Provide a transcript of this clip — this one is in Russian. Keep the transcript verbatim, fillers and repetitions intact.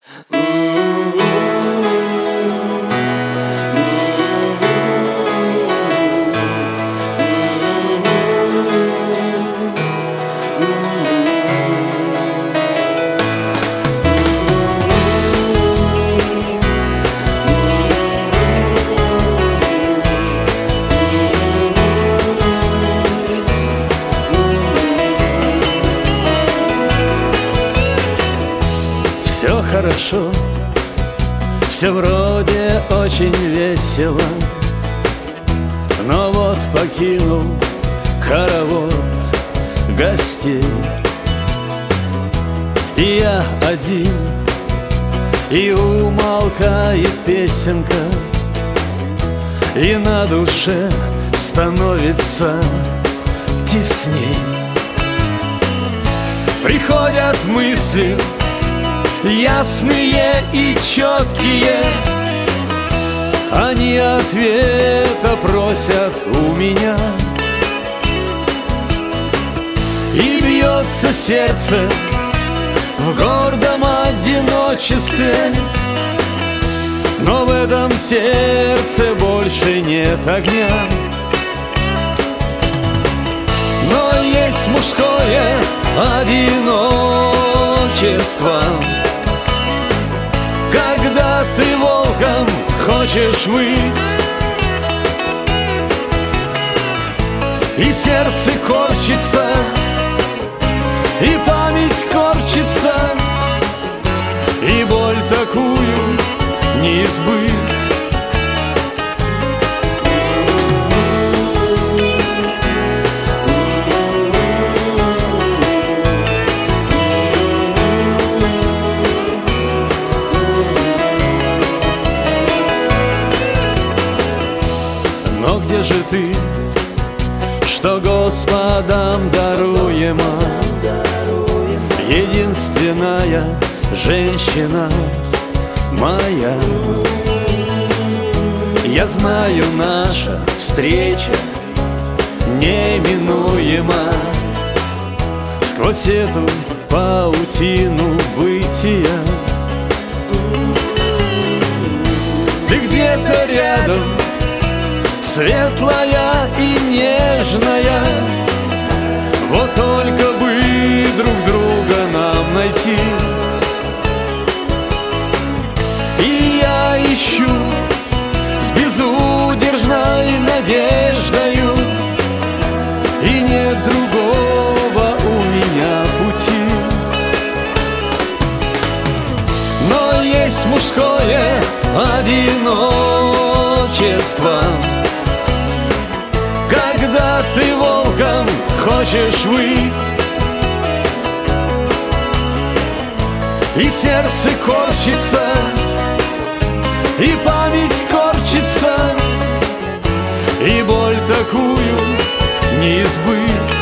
Все хорошо, все вроде очень весело, но вот покинул хоровод гостей. И я один, и умолкает песенка, и на душе становится тесней. Приходят мысли ясные и четкие, они ответа просят у меня. И бьется сердце в гордом одиночестве, но в этом сердце больше нет огня. Но есть мужское одиночество, когда ты волком хочешь выть, и сердце корчится, и память корчится, и боль такую не избыть. Но где же ты, что Господом даруемо, единственная женщина моя? Я знаю, наша встреча неминуема сквозь эту паутину бытия. Ты где-то рядом, светлая и нежная, вот только бы друг друга нам найти. И я ищу с безудержной надеждою, и нет другого у меня пути. Но есть мужское одиночество, когда ты волком хочешь выть, и сердце корчится, и память корчится, и боль такую не избыть.